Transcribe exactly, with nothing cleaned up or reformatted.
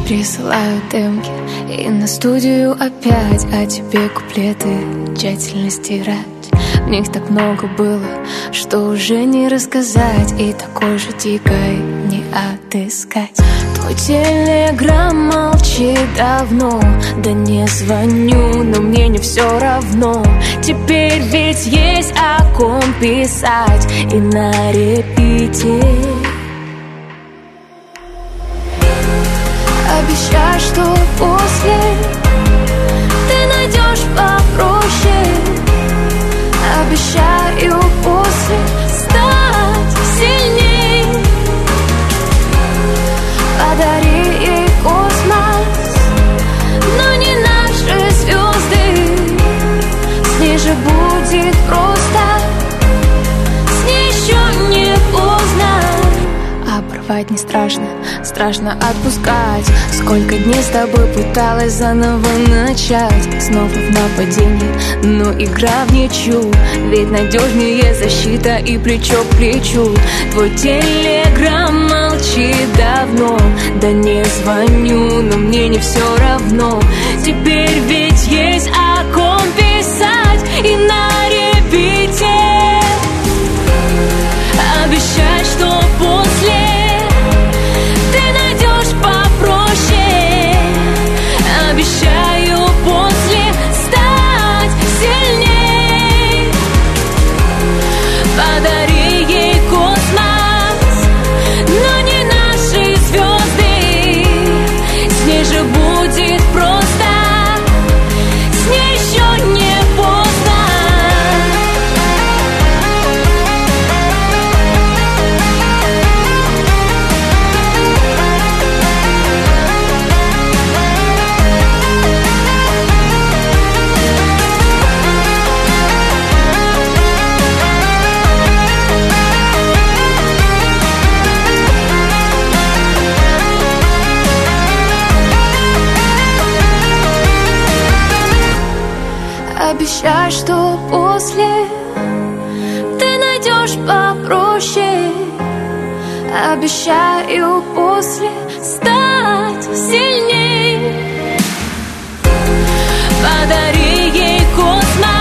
Присылаю демки и на студию опять, а тебе куплеты тщательно стирать. В них так много было, что уже не рассказать, и такой же дикой не отыскать. Твой телеграм молчит давно, да не звоню, но мне не все равно. Теперь ведь есть о ком писать и на репите. Обещай, что после ты найдешь попроще. Обещаю после стать сильней. Подари ей космос, но не наши звезды. С ней же будет просто, с ней еще не поздно. Обрывать не страшно, страшно отпускать. Сколько дней с тобой пыталась заново начать. Снова в нападении, но игра в ничью. Ведь надежнее защита и плечо к плечу. Твой телеграм молчит давно, да не звоню, но мне не все равно. Теперь ведь есть о ком писать и на репите. Обещай, что после ты найдешь попроще. Обещаю после стать сильней. Подари ей космос, но не наши звезды. С ней же будет просто, с ней еще не поздно. Обещай, что после ты найдешь попроще. Обещаю после стать сильней. Подари ей космос.